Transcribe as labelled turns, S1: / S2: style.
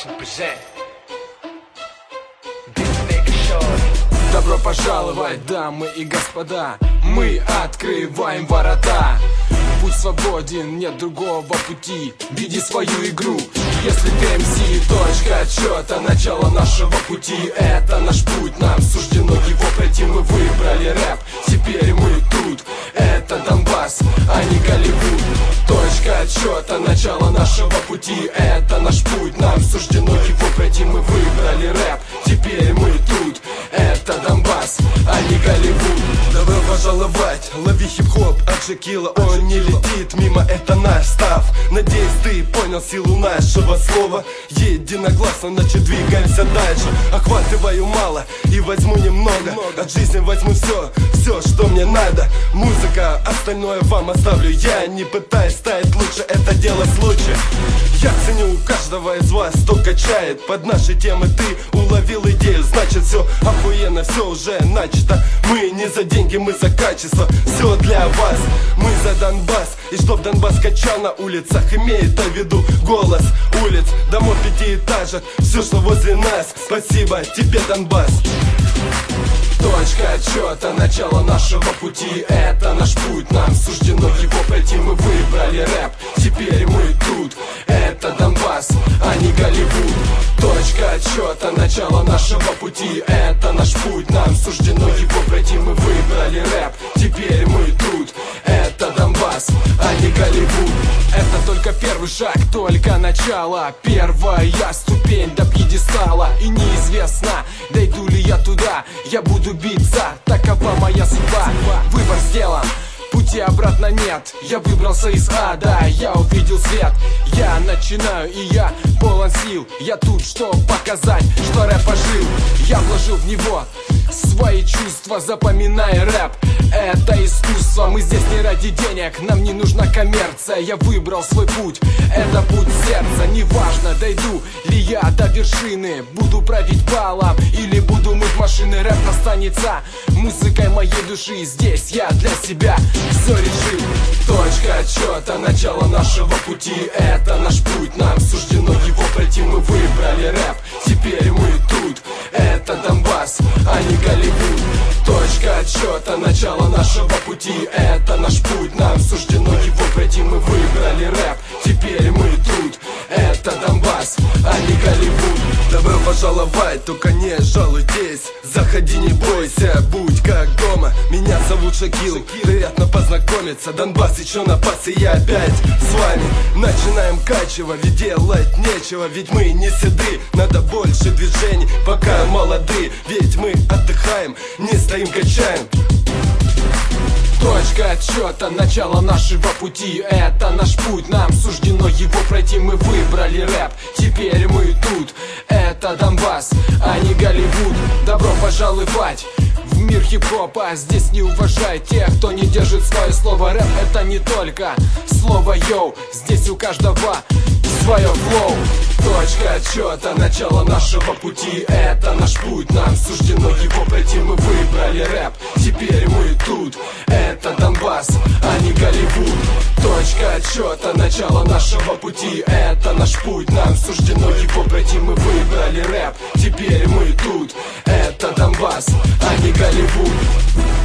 S1: Production present Big Nigga Show.
S2: Добро пожаловать, дамы и господа, мы открываем ворота. Путь свободен, нет другого пути, веди свою игру. Если ты МС, точка отсчета, начало нашего пути. Это наш путь, нам суждено его пройти. Мы выбрали рэп, теперь мы тут. Это Донбасс, а не Голливуд. Точка отсчета, начало нашего пути. Это наш путь, нам суждено его пройти. Мы выбрали рэп, теперь мы тут. Это Донбасс, а не Голливуд.
S3: Добро пожаловать, лови хип-хоп от Шекила. Он не летит мимо, это наш став. Надеюсь, ты понял силу нашего слова. Единогласно, значит двигаемся дальше. Охватываю мало и возьму немного. От жизни возьму все, что мне надо. Музыка, остальное вам оставлю. Я не пытаюсь стать лучше, это дело случая. Я ценю каждого из вас, кто качает. Под наши темы ты уловил идею, значит все охуенно, все уже начато. Мы не за деньги, мы за качество. Все для вас, мы за Донбасс. И чтоб Донбасс качал на улицах, имеет в виду голос улиц, домов пятиэтажек, все, что возле нас. Спасибо тебе, Донбасс.
S2: Точка отсчета, начало нашего пути. Это наш путь, нам суждено его пройти. Мы выбрали рэп, теперь мы тут. Это Донбасс, а не Голливуд. Точка отсчета, начало нашего пути. Это наш путь, нам суждено его пройти. Мы выбрали рэп, теперь мы тут. Это Донбасс, а не Голливуд. Это только первый шаг, только начало. Первая ступень до пьедестала. И неизвестно, дойду ли я туда. Я буду биться, такова моя судьба. Выбор сделан, пути обратно нет. Я выбрался из ада, я увидел свет. Я начинаю и я полон сил. Я тут, чтобы показать, что рэп ожил. Я вложил в него свои чувства, запоминай рэп. Это искусство, мы здесь не ради денег, нам не нужна коммерция. Я выбрал свой путь, это путь сердца. Неважно, дойду ли я до вершины, буду править балом или буду мыть машины. Рэп останется музыкой моей души. Здесь я для себя все решил. Точка отсчета, начало нашего пути. Это наш путь, нам суждено его пройти. Мы выбрали рэп, теперь мы тут. Это Донбасс, а не Голливуд. Точка отсчета, начало нашего пути. Это наш путь, нам суждено его пройти. Мы выбрали рэп, теперь мы тут. Это Донбасс, а не Голливуд.
S3: Добро пожаловать, только не жалуй здесь. Заходи, не бойся, будь как дома. Меня зовут Шакил, приятно познакомиться. Донбасс еще на пасе, я опять с вами. Начинаем качево, ведь делать нечего. Ведь мы не седы, надо больше движений, пока молоды. Ведь мы отдыхаем, не стоим, качаем.
S2: Точка отсчета, начало нашего пути. Это наш путь, нам суждено его пройти. Мы выбрали рэп, теперь мы тут. Это Донбасс, а не Голливуд. Добро пожаловать в мир хип-хопа. Здесь не уважают тех, кто не держит свое слово. Рэп это не только слово йоу. Здесь у каждого свое флоу. Точка отсчета, начало нашего пути. Это наш путь, нам суждено его пройти. Мы выбрали рэп, теперь мы тут. Это Донбасс, а не Голливуд. Точка отсчета, начало нашего пути. Это наш путь, нам суждено его пройти. Мы выбрали рэп, теперь мы тут. Это Донбасс, а не Голливуд.